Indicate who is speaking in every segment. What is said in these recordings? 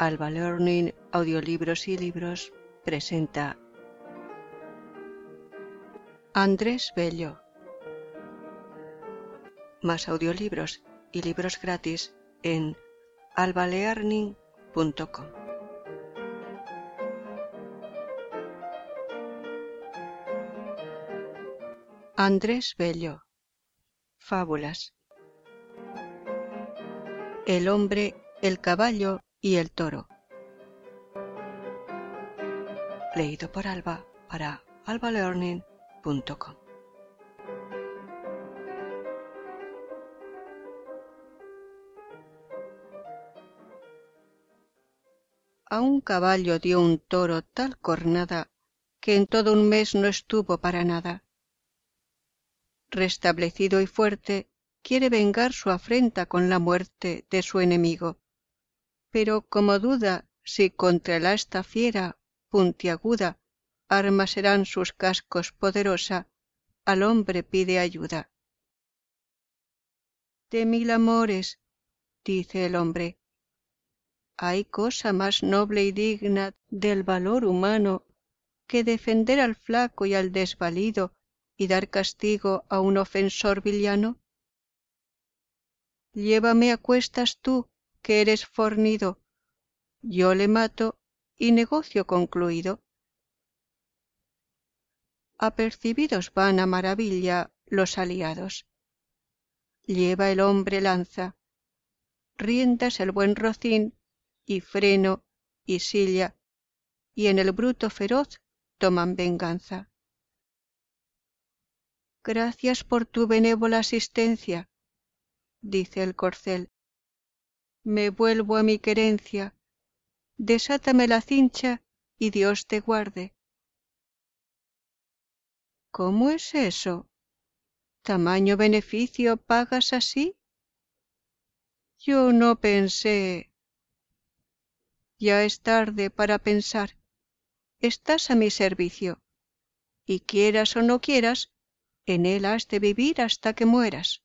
Speaker 1: Alba Learning Audiolibros y Libros presenta Andrés Bello. Más audiolibros y libros gratis en albalearning.com. Andrés Bello. Fábulas. El hombre, el caballo y el toro. Leído por Alba para albalearning.com. A un caballo dio un toro tal cornada que en todo un mes no estuvo para nada. Restablecido y fuerte, quiere vengar su afrenta con la muerte de su enemigo, pero como duda si contra la esta fiera puntiaguda armas serán sus cascos poderosa, al hombre pide ayuda. De 1000 amores, dice el hombre, ¿hay cosa más noble y digna del valor humano que defender al flaco y al desvalido y dar castigo a un ofensor villano? Llévame a cuestas tú, que eres fornido, yo le mato y negocio concluido. Apercibidos van a maravilla los aliados. Lleva el hombre lanza, riendas el buen rocín y freno y silla, y en el bruto feroz toman venganza. Gracias por tu benévola asistencia, dice el corcel. Me vuelvo a mi querencia, desátame la cincha y Dios te guarde. ¿Cómo es eso? ¿Tamaño beneficio pagas así? Yo no pensé. Ya es tarde para pensar. Estás a mi servicio, y quieras o no quieras, en él has de vivir hasta que mueras.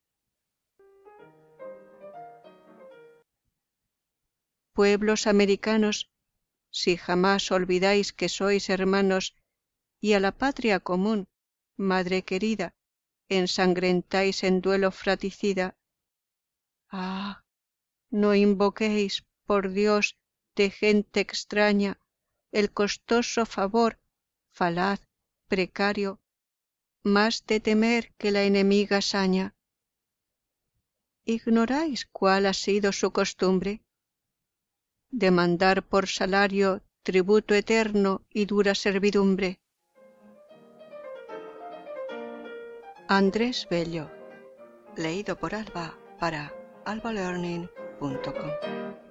Speaker 1: Pueblos americanos, si jamás olvidáis que sois hermanos y a la patria común, madre querida, ensangrentáis en duelo fratricida, ah, no invoquéis, por Dios, de gente extraña, el costoso favor, falaz, precario, más de temer que la enemiga saña. ¿Ignoráis cuál ha sido su costumbre? Demandar por salario tributo eterno y dura servidumbre. Andrés Bello, leído por Alba para albalearning.com.